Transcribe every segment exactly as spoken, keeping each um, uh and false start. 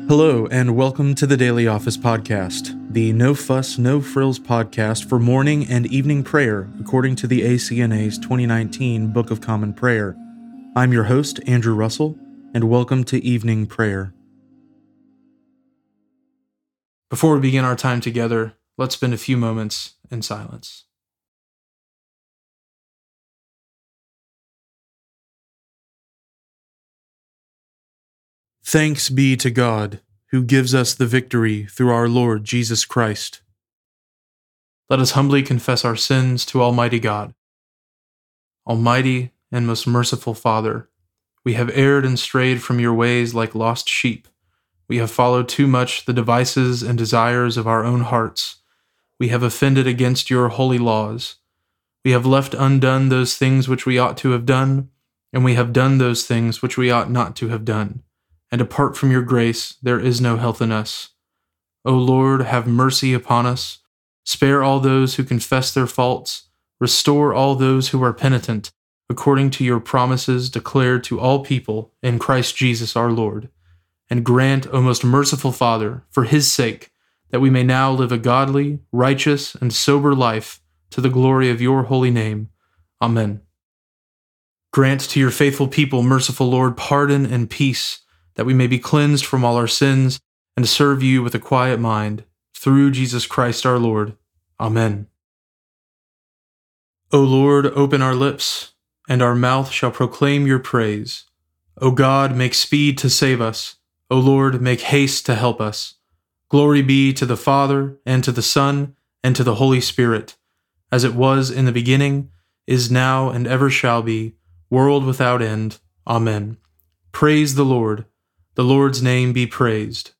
Hello, and welcome to the Daily Office Podcast, the No Fuss, No Frills podcast for morning and evening prayer, according to the A C N A's twenty nineteen Book of Common Prayer. I'm your host, Andrew Russell, and welcome to evening prayer. Before we begin our time together, let's spend a few moments in silence. Thanks be to God, who gives us the victory through our Lord Jesus Christ. Let us humbly confess our sins to Almighty God. Almighty and most merciful Father, we have erred and strayed from your ways like lost sheep. We have followed too much the devices and desires of our own hearts. We have offended against your holy laws. We have left undone those things which we ought to have done, and we have done those things which we ought not to have done. And apart from your grace, there is no health in us. O Lord, have mercy upon us. Spare all those who confess their faults. Restore all those who are penitent, according to your promises declared to all people in Christ Jesus our Lord. And grant, O most merciful Father, for his sake, that we may now live a godly, righteous, and sober life to the glory of your holy name. Amen. Grant to your faithful people, merciful Lord, pardon and peace, that we may be cleansed from all our sins and serve you with a quiet mind, through Jesus Christ our Lord. Amen. O Lord, open our lips, and our mouth shall proclaim your praise. O God, make speed to save us. O Lord, make haste to help us. Glory be to the Father, and to the Son, and to the Holy Spirit, as it was in the beginning, is now, and ever shall be, world without end. Amen. Praise the Lord. The Lord's name be praised.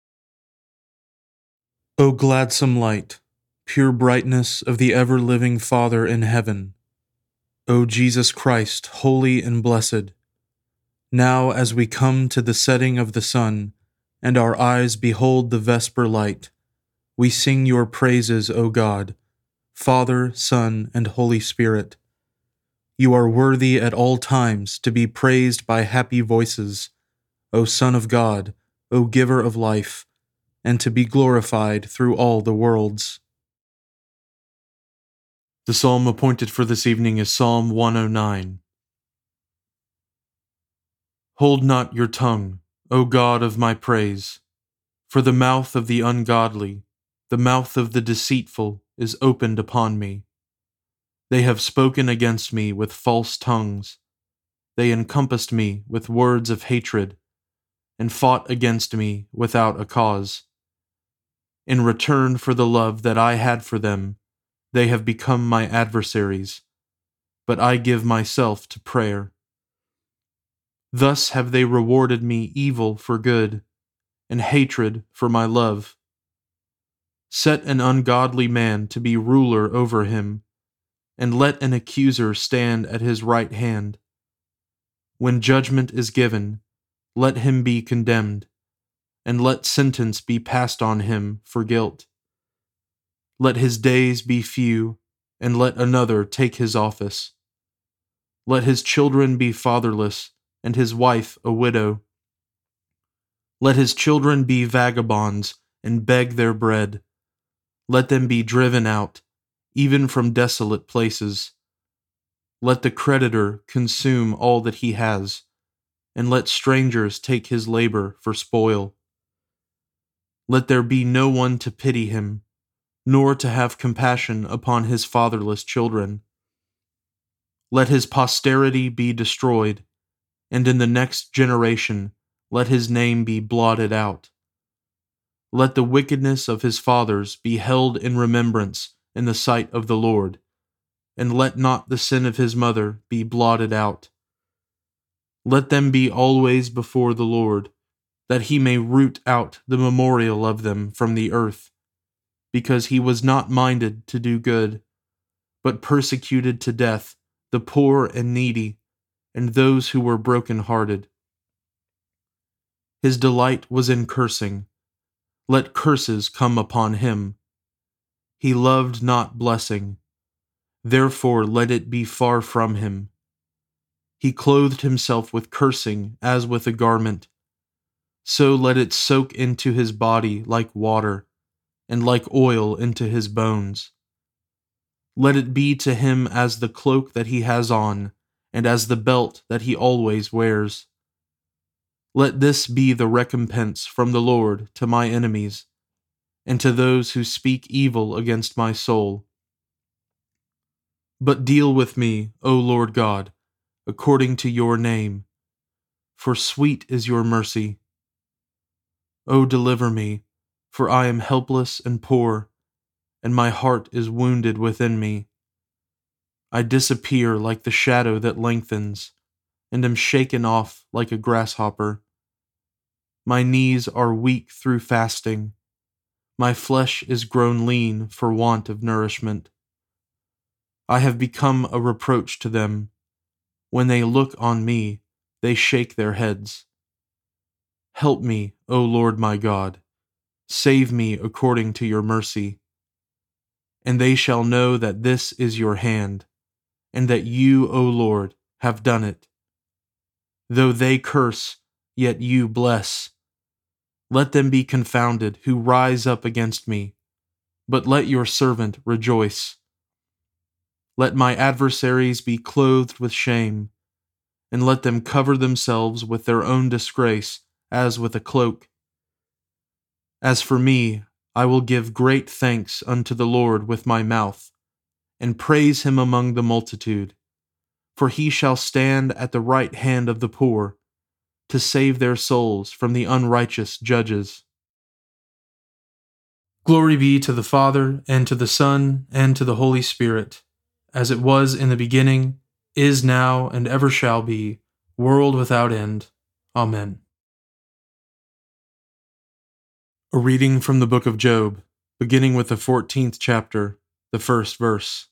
O gladsome light, pure brightness of the ever-living Father in heaven, O Jesus Christ, holy and blessed, now as we come to the setting of the sun, and our eyes behold the vesper light, we sing your praises, O God, Father, Son, and Holy Spirit. You are worthy at all times to be praised by happy voices, O Son of God, O Giver of life, and to be glorified through all the worlds. The psalm appointed for this evening is Psalm one oh nine. Hold not your tongue, O God of my praise, for the mouth of the ungodly, the mouth of the deceitful is opened upon me. They have spoken against me with false tongues. They encompassed me with words of hatred, and fought against me without a cause. In return for the love that I had for them, they have become my adversaries, but I give myself to prayer. Thus have they rewarded me evil for good, and hatred for my love. Set an ungodly man to be ruler over him, and let an accuser stand at his right hand. When judgment is given, let him be condemned, and let sentence be passed on him for guilt. Let his days be few, and let another take his office. Let his children be fatherless, and his wife a widow. Let his children be vagabonds, and beg their bread. Let them be driven out, even from desolate places. Let the creditor consume all that he has, and let strangers take his labor for spoil. Let there be no one to pity him, nor to have compassion upon his fatherless children. Let his posterity be destroyed, and in the next generation let his name be blotted out. Let the wickedness of his fathers be held in remembrance in the sight of the Lord, and let not the sin of his mother be blotted out. Let them be always before the Lord, that he may root out the memorial of them from the earth, because he was not minded to do good, but persecuted to death the poor and needy, and those who were broken-hearted. His delight was in cursing. Let curses come upon him. He loved not blessing. Therefore let it be far from him. He clothed himself with cursing as with a garment. so let it soak into his body like water, and like oil into his bones. Let it be to him as the cloak that he has on, and as the belt that he always wears. Let this be the recompense from the Lord to my enemies, and to those who speak evil against my soul. But deal with me, O Lord God, according to your name, for sweet is your mercy. O deliver me, for I am helpless and poor, and my heart is wounded within me. I disappear like the shadow that lengthens, and am shaken off like a grasshopper. My knees are weak through fasting. My flesh is grown lean for want of nourishment. I have become a reproach to them. When they look on me, they shake their heads. Help me, O Lord my God. Save me according to your mercy. And they shall know that this is your hand, and that you, O Lord, have done it. Though they curse, yet you bless. Let them be confounded who rise up against me, but let your servant rejoice. Let my adversaries be clothed with shame, and let them cover themselves with their own disgrace as with a cloak. As for me, I will give great thanks unto the Lord with my mouth, and praise him among the multitude. For he shall stand at the right hand of the poor, to save their souls from the unrighteous judges. Glory be to the Father, and to the Son, and to the Holy Spirit, as it was in the beginning, is now, and ever shall be, world without end. Amen. A reading from the book of Job, beginning with the fourteenth chapter, the first verse.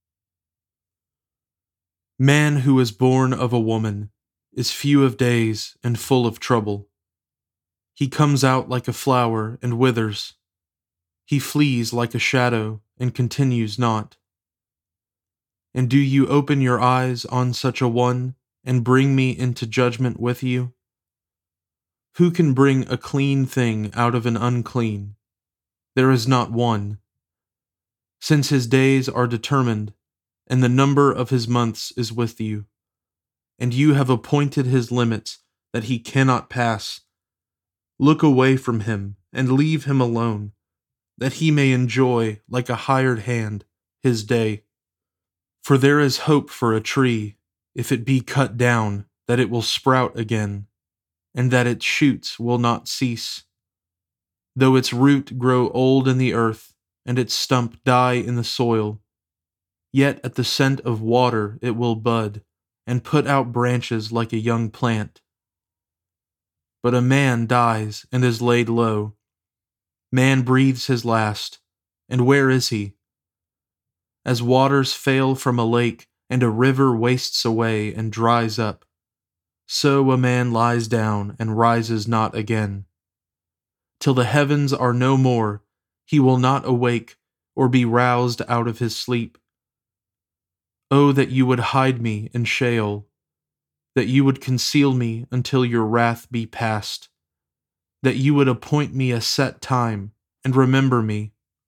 Man who is born of a woman is few of days and full of trouble. He comes out like a flower and withers. He flees like a shadow and continues not. And do you open your eyes on such a one and bring me into judgment with you? Who can bring a clean thing out of an unclean? There is not one. Since his days are determined, and the number of his months is with you, and you have appointed his limits that he cannot pass. Look away from him and leave him alone, that he may enjoy, like a hired hand, his day. For there is hope for a tree, if it be cut down, that it will sprout again, and that its shoots will not cease. Though its root grow old in the earth, and its stump die in the soil, yet at the scent of water it will bud, and put out branches like a young plant. But a man dies and is laid low. Man breathes his last, and where is he? As waters fail from a lake, and a river wastes away and dries up, so a man lies down and rises not again. Till the heavens are no more, he will not awake or be roused out of his sleep. Oh, that you would hide me in Sheol, that you would conceal me until your wrath be past, that you would appoint me a set time and remember me.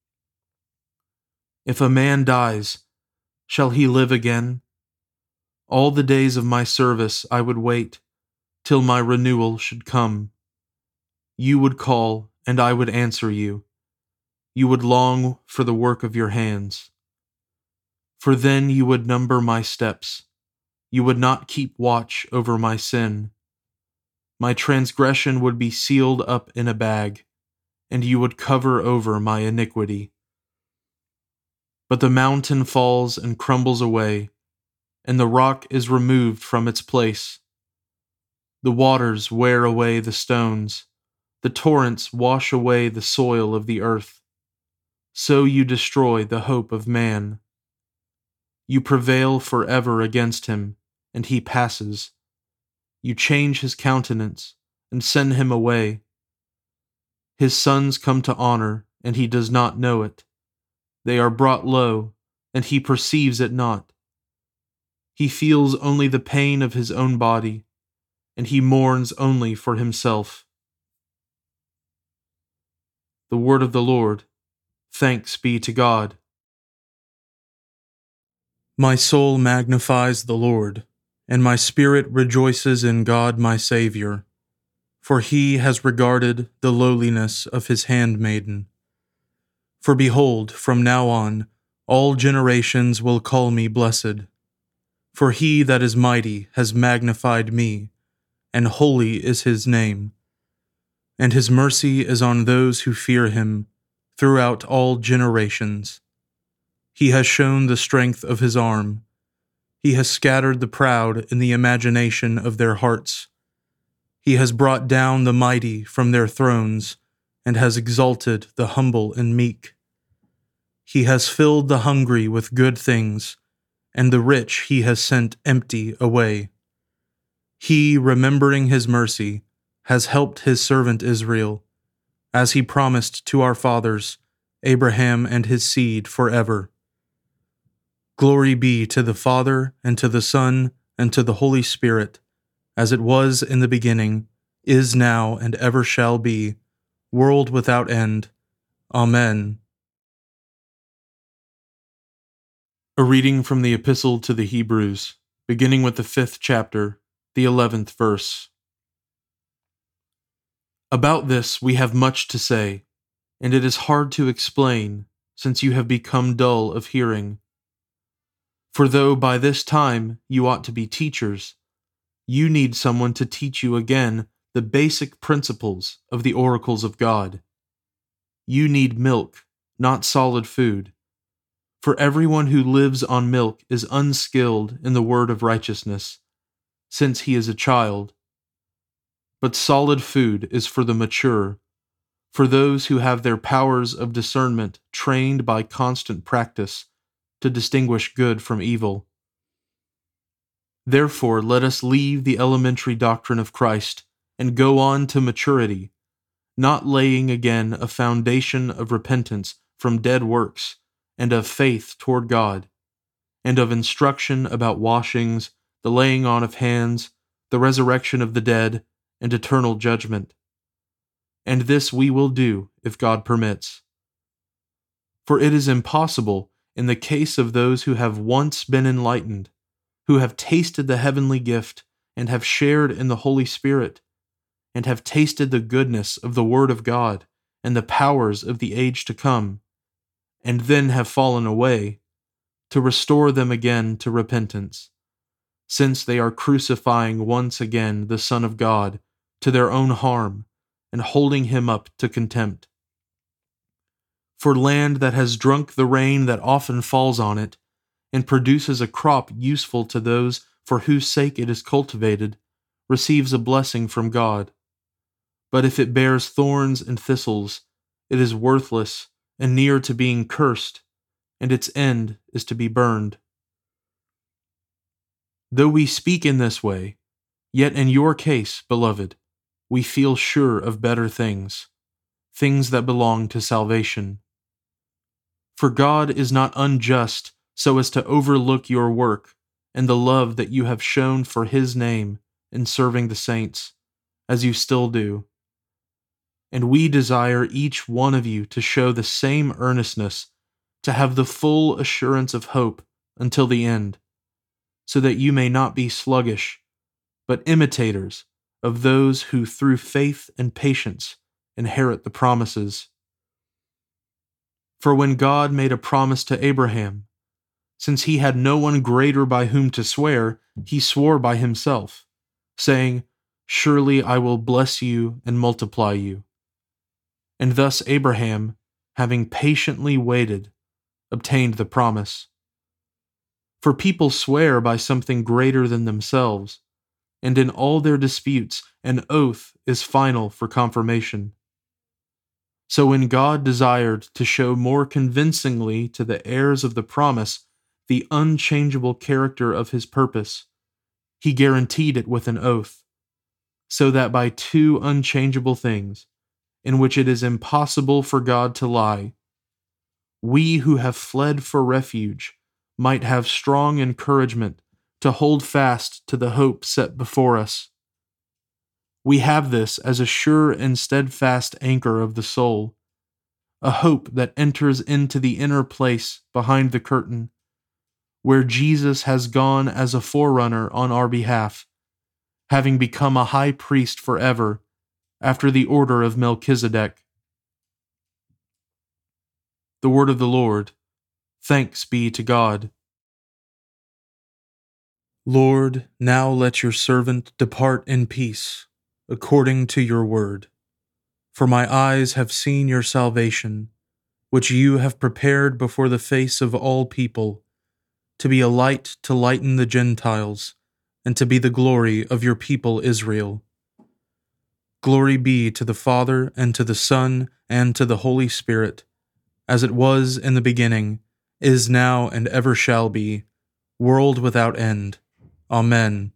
If a man dies, shall he live again? All the days of my service I would wait, till my renewal should come. You would call, and I would answer you. You would long for the work of your hands. For then you would number my steps. You would not keep watch over my sin. My transgression would be sealed up in a bag, and you would cover over my iniquity. But the mountain falls and crumbles away, and the rock is removed from its place. The waters wear away the stones, the torrents wash away the soil of the earth. So you destroy the hope of man. You prevail forever against him, and he passes. You change his countenance, and send him away. His sons come to honor, and he does not know it. They are brought low, and he perceives it not. He feels only the pain of his own body, and he mourns only for himself. The word of the Lord. Thanks be to God. My soul magnifies the Lord, and my spirit rejoices in God my Savior, for he has regarded the lowliness of his handmaiden. For behold, from now on, all generations will call me blessed. For he that is mighty has magnified me, and holy is his name. And his mercy is on those who fear him throughout all generations. He has shown the strength of his arm. He has scattered the proud in the imagination of their hearts. He has brought down the mighty from their thrones, and has exalted the humble and meek. He has filled the hungry with good things, and the rich he has sent empty away. He, remembering his mercy, has helped his servant Israel, as he promised to our fathers, Abraham and his seed forever. Glory be to the Father, and to the Son, and to the Holy Spirit, as it was in the beginning, is now, and ever shall be, world without end. Amen. A reading from the Epistle to the Hebrews, beginning with the fifth chapter, the eleventh verse. About this we have much to say, and it is hard to explain, since you have become dull of hearing. For though by this time you ought to be teachers, you need someone to teach you again the basic principles of the oracles of God. You need milk, not solid food. For everyone who lives on milk is unskilled in the word of righteousness, since he is a child. But solid food is for the mature, for those who have their powers of discernment trained by constant practice to distinguish good from evil. Therefore, let us leave the elementary doctrine of Christ and go on to maturity, not laying again a foundation of repentance from dead works, and of faith toward God, and of instruction about washings, the laying on of hands, the resurrection of the dead, and eternal judgment. And this we will do if God permits. For it is impossible, in the case of those who have once been enlightened, who have tasted the heavenly gift, and have shared in the Holy Spirit, and have tasted the goodness of the Word of God, and the powers of the age to come, and then have fallen away, to restore them again to repentance, since they are crucifying once again the Son of God to their own harm, and holding him up to contempt. For land that has drunk the rain that often falls on it, and produces a crop useful to those for whose sake it is cultivated, receives a blessing from God. But if it bears thorns and thistles, it is worthless and near to being cursed, and its end is to be burned. Though we speak in this way, yet in your case, beloved, we feel sure of better things, things that belong to salvation. For God is not unjust so as to overlook your work and the love that you have shown for his name in serving the saints, as you still do. And we desire each one of you to show the same earnestness, to have the full assurance of hope until the end, so that you may not be sluggish, but imitators of those who through faith and patience inherit the promises. For when God made a promise to Abraham, since he had no one greater by whom to swear, he swore by himself, saying, "Surely I will bless you and multiply you." And thus Abraham, having patiently waited, obtained the promise. For people swear by something greater than themselves, and in all their disputes an oath is final for confirmation. So when God desired to show more convincingly to the heirs of the promise the unchangeable character of his purpose, he guaranteed it with an oath, so that by two unchangeable things, in which it is impossible for God to lie, we who have fled for refuge might have strong encouragement to hold fast to the hope set before us. We have this as a sure and steadfast anchor of the soul, a hope that enters into the inner place behind the curtain, where Jesus has gone as a forerunner on our behalf, having become a high priest forever, after the order of Melchizedek. The word of the Lord. Thanks be to God. Lord, now let your servant depart in peace, according to your word. For my eyes have seen your salvation, which you have prepared before the face of all people, to be a light to lighten the Gentiles, and to be the glory of your people Israel. Glory be to the Father, and to the Son, and to the Holy Spirit, as it was in the beginning, is now, and ever shall be, world without end. Amen.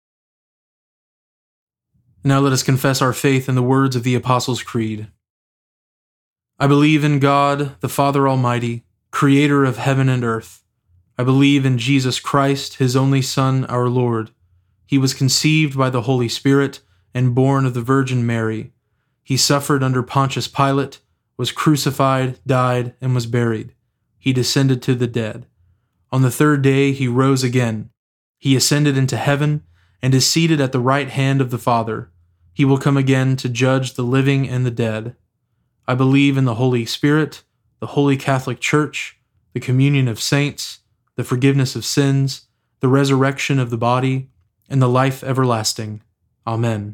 Now let us confess our faith in the words of the Apostles' Creed. I believe in God, the Father Almighty, creator of heaven and earth. I believe in Jesus Christ, his only Son, our Lord. He was conceived by the Holy Spirit and born of the Virgin Mary. He suffered under Pontius Pilate, was crucified, died, and was buried. He descended to the dead. On the third day he rose again. He ascended into heaven and is seated at the right hand of the Father. He will come again to judge the living and the dead. I believe in the Holy Spirit, the Holy Catholic Church, the communion of saints, the forgiveness of sins, the resurrection of the body, and the life everlasting. Amen.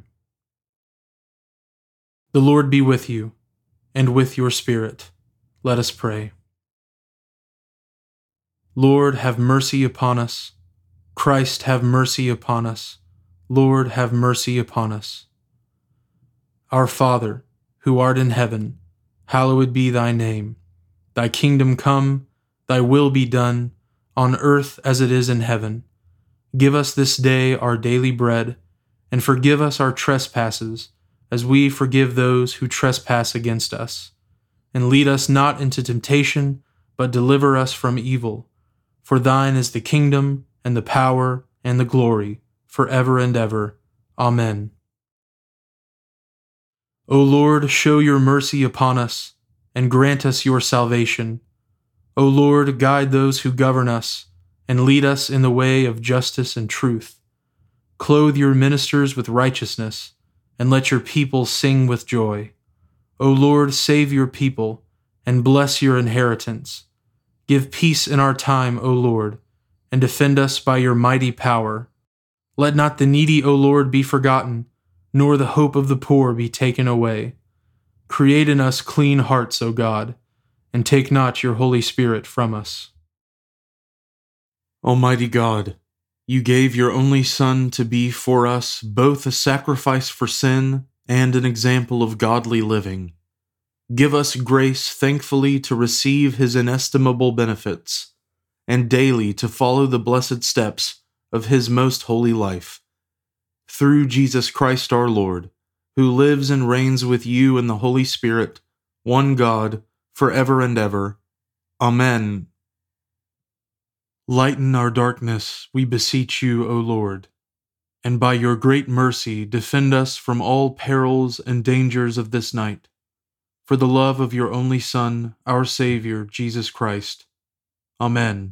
The Lord be with you, and with your spirit. Let us pray. Lord, have mercy upon us. Christ, have mercy upon us. Lord, have mercy upon us. Our Father, who art in heaven, hallowed be thy name. Thy kingdom come, thy will be done, on earth as it is in heaven. Give us this day our daily bread, and forgive us our trespasses, as we forgive those who trespass against us. And lead us not into temptation, but deliver us from evil. For thine is the kingdom, and the power, and the glory, forever and ever. Amen. O Lord, show your mercy upon us, and grant us your salvation. O Lord, guide those who govern us, and lead us in the way of justice and truth. Clothe your ministers with righteousness, and let your people sing with joy. O Lord, save your people, and bless your inheritance. Give peace in our time, O Lord, and defend us by your mighty power. Let not the needy, O Lord, be forgotten, nor the hope of the poor be taken away. Create in us clean hearts, O God, and take not your Holy Spirit from us. Almighty God, you gave your only Son to be for us both a sacrifice for sin and an example of godly living. Give us grace thankfully to receive his inestimable benefits, and daily to follow the blessed steps of his most holy life. Through Jesus Christ our Lord, who lives and reigns with you in the Holy Spirit, one God, forever and ever. Amen. Lighten our darkness, we beseech you, O Lord, and by your great mercy defend us from all perils and dangers of this night, for the love of your only Son, our Savior, Jesus Christ. Amen.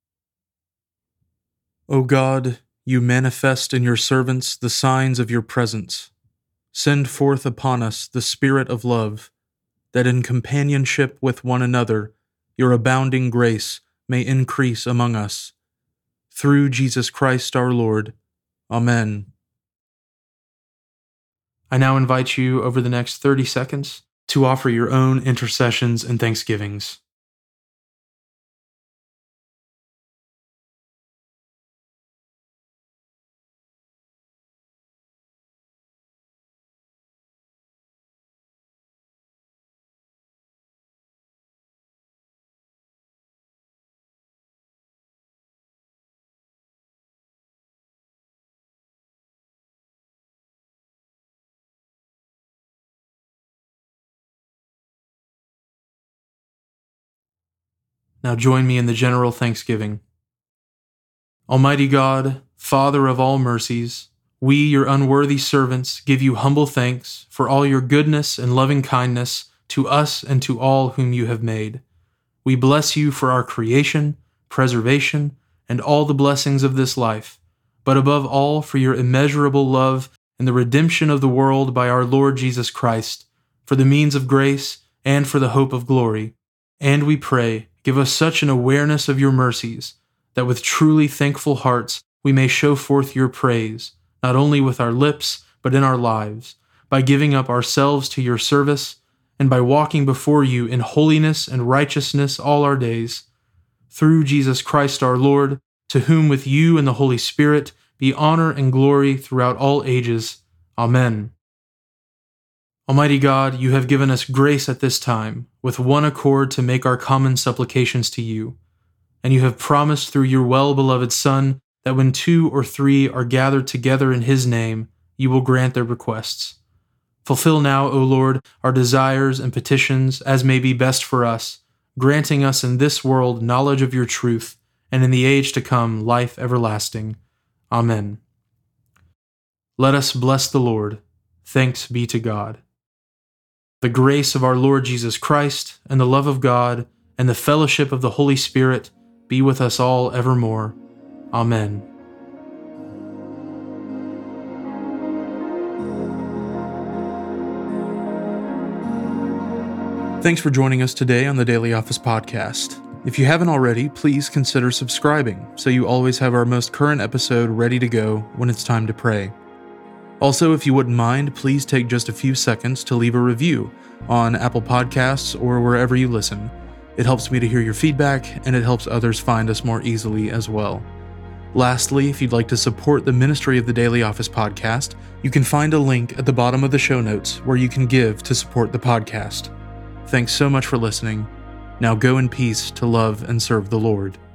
O God, you manifest in your servants the signs of your presence. Send forth upon us the Spirit of love, that in companionship with one another your abounding grace may increase among us. Through Jesus Christ our Lord. Amen. I now invite you over the next thirty seconds to offer your own intercessions and thanksgivings. Now join me in the general thanksgiving. Almighty God, Father of all mercies, we, your unworthy servants, give you humble thanks for all your goodness and loving kindness to us and to all whom you have made. We bless you for our creation, preservation, and all the blessings of this life, but above all for your immeasurable love and the redemption of the world by our Lord Jesus Christ, for the means of grace and for the hope of glory. And we pray, give us such an awareness of your mercies, that with truly thankful hearts we may show forth your praise, not only with our lips, but in our lives, by giving up ourselves to your service, and by walking before you in holiness and righteousness all our days. Through Jesus Christ our Lord, to whom with you and the Holy Spirit be honor and glory throughout all ages. Amen. Almighty God, you have given us grace at this time, with one accord to make our common supplications to you. And you have promised through your well-beloved Son that when two or three are gathered together in his name, you will grant their requests. Fulfill now, O Lord, our desires and petitions as may be best for us, granting us in this world knowledge of your truth, and in the age to come life everlasting. Amen. Let us bless the Lord. Thanks be to God. The grace of our Lord Jesus Christ, and the love of God, and the fellowship of the Holy Spirit be with us all evermore. Amen. Thanks for joining us today on the Daily Office Podcast. If you haven't already, please consider subscribing so you always have our most current episode ready to go when it's time to pray. Also, if you wouldn't mind, please take just a few seconds to leave a review on Apple Podcasts or wherever you listen. It helps me to hear your feedback, and it helps others find us more easily as well. Lastly, if you'd like to support the ministry of the Daily Office Podcast, you can find a link at the bottom of the show notes where you can give to support the podcast. Thanks so much for listening. Now go in peace to love and serve the Lord.